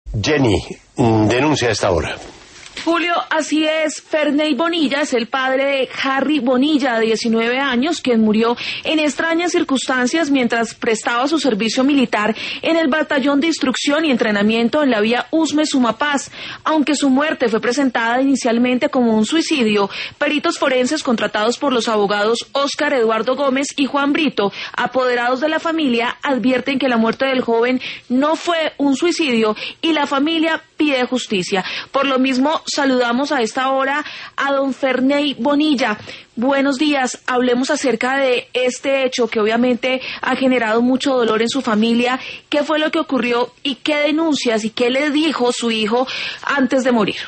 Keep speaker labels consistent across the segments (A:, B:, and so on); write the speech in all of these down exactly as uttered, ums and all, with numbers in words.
A: Jenny, denuncia a esta hora.
B: Julio, así es. Ferney Bonilla es el padre de Harry Bonilla, de diecinueve años, quien murió en extrañas circunstancias mientras prestaba su servicio militar en el Batallón de Instrucción y Entrenamiento en la vía Usme-Sumapaz. Aunque su muerte fue presentada inicialmente como un suicidio, peritos forenses contratados por los abogados Óscar Eduardo Gómez y Juan Brito, apoderados de la familia, advierten que la muerte del joven no fue un suicidio y la familia pide justicia. Por lo mismo, saludamos a esta hora a don Ferney Bonilla. Buenos días, hablemos acerca de este hecho que obviamente ha generado mucho dolor en su familia. ¿Qué fue lo que ocurrió y qué denuncias y qué le dijo su hijo antes de morir?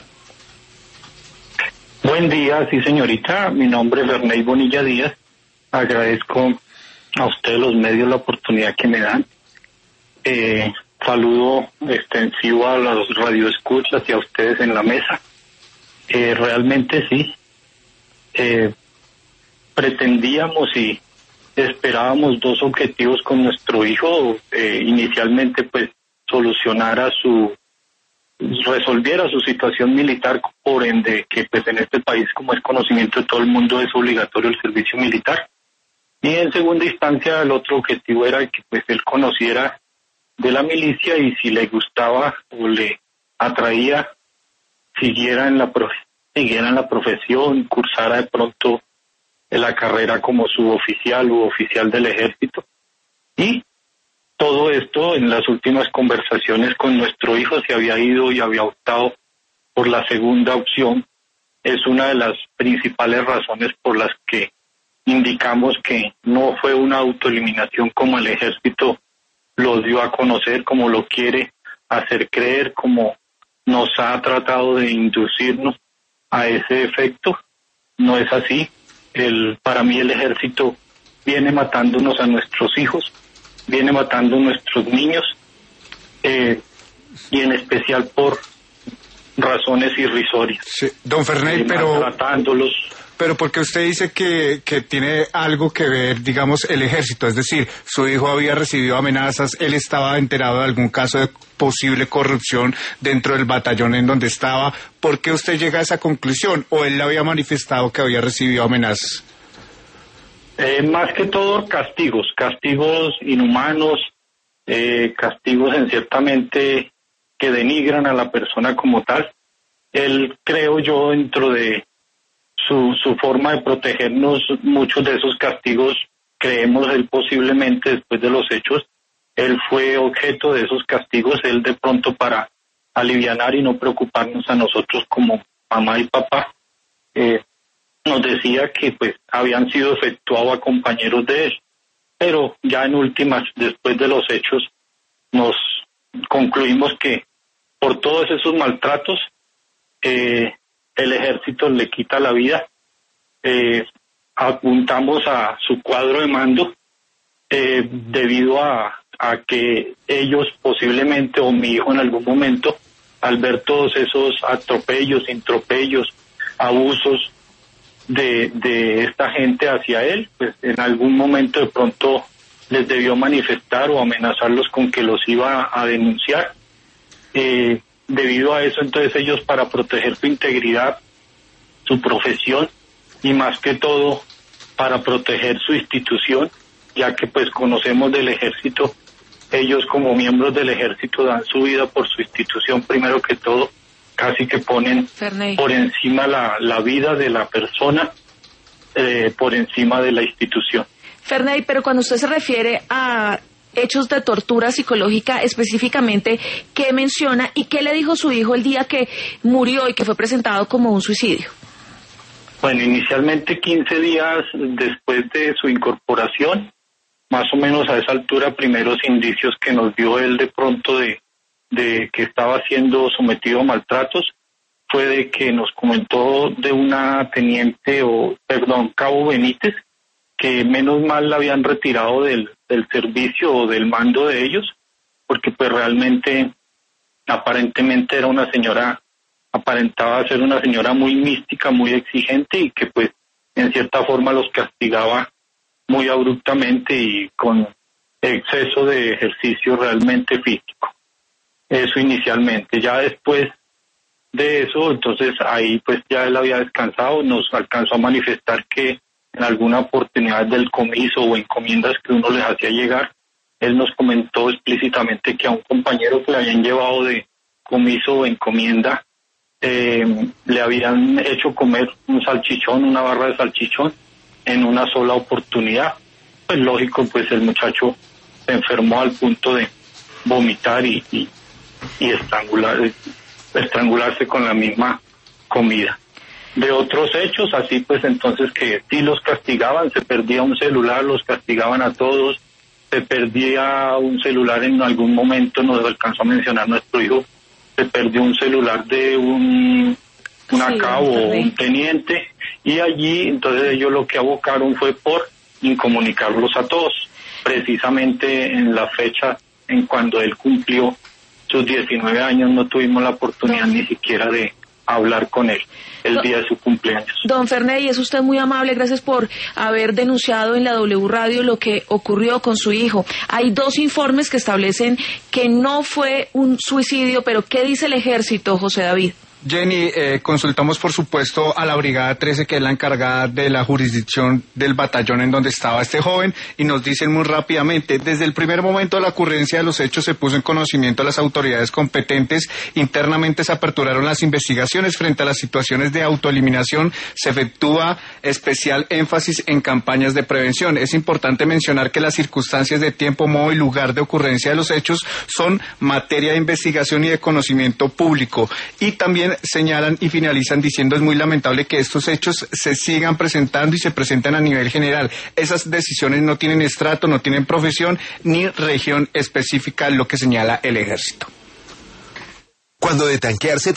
C: Buen día, sí señorita, mi nombre es Ferney Bonilla Díaz. Agradezco a ustedes los medios la oportunidad que me dan. Eh, saludo extensivo a los radioescuchas y a ustedes en la mesa. Eh, realmente sí, eh, pretendíamos y esperábamos dos objetivos con nuestro hijo. Eh, inicialmente pues solucionara su, resolviera su situación militar, por ende que pues en este país, como es conocimiento de todo el mundo, es obligatorio el servicio militar. Y en segunda instancia el otro objetivo era que pues él conociera de la milicia y si le gustaba o le atraía, siguiera en la profe siguiera en la profesión, cursara de pronto en la carrera como suboficial u oficial del ejército. Y todo esto en las últimas conversaciones con nuestro hijo se había ido y había optado por la segunda opción. Es una de las principales razones por las que indicamos que no fue una autoeliminación como el ejército lo dio a conocer, como lo quiere hacer creer, como nos ha tratado de inducirnos a ese efecto. No es así. El, para mí el ejército viene matándonos a nuestros hijos, viene matando a nuestros niños, eh, y en especial por razones irrisorias.
D: Sí, don Ferney,
C: eh,
D: pero...
C: Maltratándolos.
D: Pero porque usted dice que, que tiene algo que ver, digamos, el ejército, es decir, su hijo había recibido amenazas, él estaba enterado de algún caso de posible corrupción dentro del batallón en donde estaba. ¿Por qué usted llega a esa conclusión? ¿O él le había manifestado que había recibido amenazas?
C: Eh, más que todo castigos, castigos inhumanos, eh, castigos en ciertamente que denigran a la persona como tal. Él, creo yo, dentro de Su, su forma de protegernos, muchos de esos castigos, creemos él posiblemente después de los hechos, él fue objeto de esos castigos, él de pronto para alivianar y no preocuparnos a nosotros como mamá y papá, eh, nos decía que pues habían sido efectuados a compañeros de él, pero ya en últimas, después de los hechos, nos concluimos que por todos esos maltratos, eh, el ejército le quita la vida. Eh, apuntamos a su cuadro de mando eh, debido a, a que ellos posiblemente, o mi hijo en algún momento, al ver todos esos atropellos, intropellos, abusos de, de esta gente hacia él, pues en algún momento de pronto les debió manifestar o amenazarlos con que los iba a denunciar. Eh, Debido a eso, entonces ellos, para proteger su integridad, su profesión y más que todo para proteger su institución, ya que pues conocemos del ejército, ellos como miembros del ejército dan su vida por su institución primero que todo, casi que ponen Ferney por encima la, la vida de la persona, eh, por encima de la institución.
B: Ferney, pero cuando usted se refiere a hechos de tortura psicológica específicamente, ¿qué menciona y qué le dijo su hijo el día que murió y que fue presentado como un suicidio?
C: Bueno, inicialmente quince días después de su incorporación, más o menos a esa altura, primeros indicios que nos dio él de pronto de, de que estaba siendo sometido a maltratos, fue de que nos comentó de una teniente, o perdón, cabo Benítez, que menos mal la habían retirado del, del servicio o del mando de ellos, porque pues realmente aparentemente era una señora, aparentaba ser una señora muy mística, muy exigente y que pues en cierta forma los castigaba muy abruptamente y con exceso de ejercicio realmente físico. Eso inicialmente. Ya después de eso, entonces ahí pues ya él había descansado, nos alcanzó a manifestar que en alguna oportunidad del comiso o encomiendas que uno les hacía llegar, él nos comentó explícitamente que a un compañero que le habían llevado de comiso o encomienda, eh, le habían hecho comer un salchichón, una barra de salchichón, en una sola oportunidad. Pues lógico, pues el muchacho se enfermó al punto de vomitar y, y, y estrangular, estrangularse con la misma comida. De otros hechos, así pues entonces que sí los castigaban, se perdía un celular, los castigaban a todos, se perdía un celular en algún momento, nos alcanzó a mencionar nuestro hijo, se perdió un celular de un, un
B: sí,
C: acabo o un teniente, y allí entonces ellos lo que abocaron fue por incomunicarlos a todos, precisamente en la fecha en cuando él cumplió sus diecinueve años, no tuvimos la oportunidad no. ni siquiera de hablar con él el día de su cumpleaños.
B: Don Ferney, es usted muy amable, gracias por haber denunciado en la W Radio lo que ocurrió con su hijo. Hay dos informes que establecen que no fue un suicidio, pero ¿qué dice el ejército, José David?
D: Jenny, eh, consultamos por supuesto a la Brigada trece, que es la encargada de la jurisdicción del batallón en donde estaba este joven, y nos dicen muy rápidamente: desde el primer momento de la ocurrencia de los hechos se puso en conocimiento a las autoridades competentes, internamente se aperturaron las investigaciones frente a las situaciones de autoeliminación, se efectúa especial énfasis en campañas de prevención. Es importante mencionar que las circunstancias de tiempo, modo y lugar de ocurrencia de los hechos son materia de investigación y de conocimiento público, y también señalan y finalizan diciendo: es muy lamentable que estos hechos se sigan presentando y se presenten a nivel general. Esas decisiones no tienen estrato, no tienen profesión ni región específica, lo que señala el ejército.
E: Cuando de tanquearse